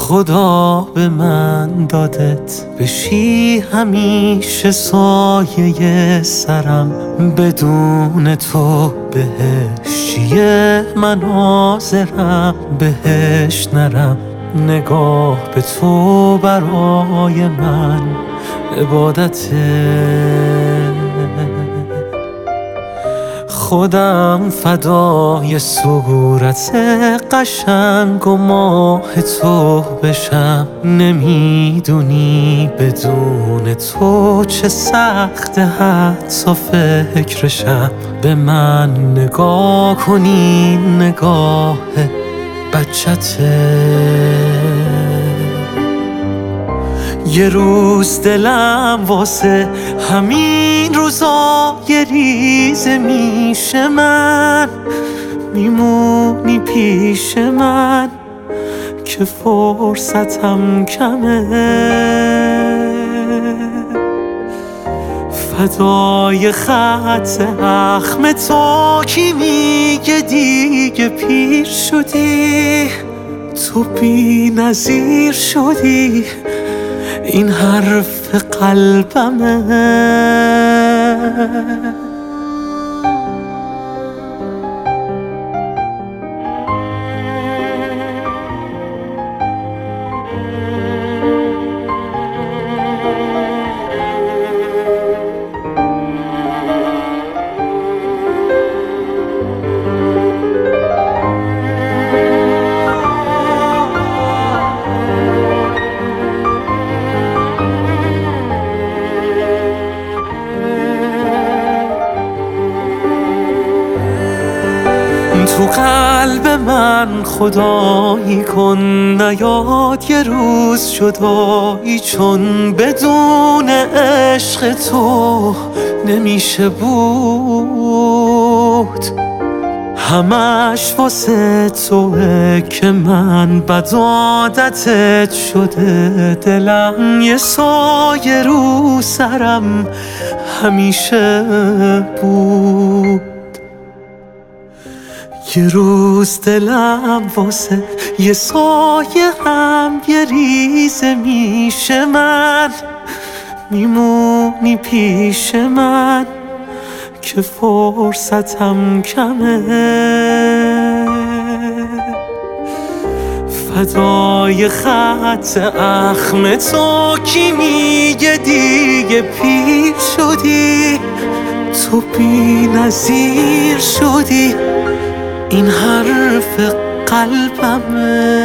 خدا به من دادت بشی همیشه سایه سرم، بدون تو بهش چیه من حاضرم بهش نرم. نگاه به تو برای من عبادته، خودم فدای صورت قشنگ و ماه تو بشم. نمیدونی بدون تو چه سخته حتی فکرشم. به من نگاه کنی نگاه بچته، یه روز دلم واسه همین روزای ریزه میشه، من میمونی پیش من که فرصتم کمه. فدای خط اخم تو کی میگه دیگه پیر شدی، تو بی نظیر شدی، این حرف قلبمه. تو قلب من خدایی کن، نیاد یه روز جدایی، چون بدون عشق تو نمیشه بود. همش واسه توه که من بد عادتت شده، دلم یه سایه رو سرم همیشه بود. یه روز دلم واسه یه سایه هم یه ریزه میشه، من میمونی پیش من که فرصتم کمه. فدای خط اخم تو کی میگه دیگه پیر شدی، تو بی نظیر شدی، این حرف قلبمه.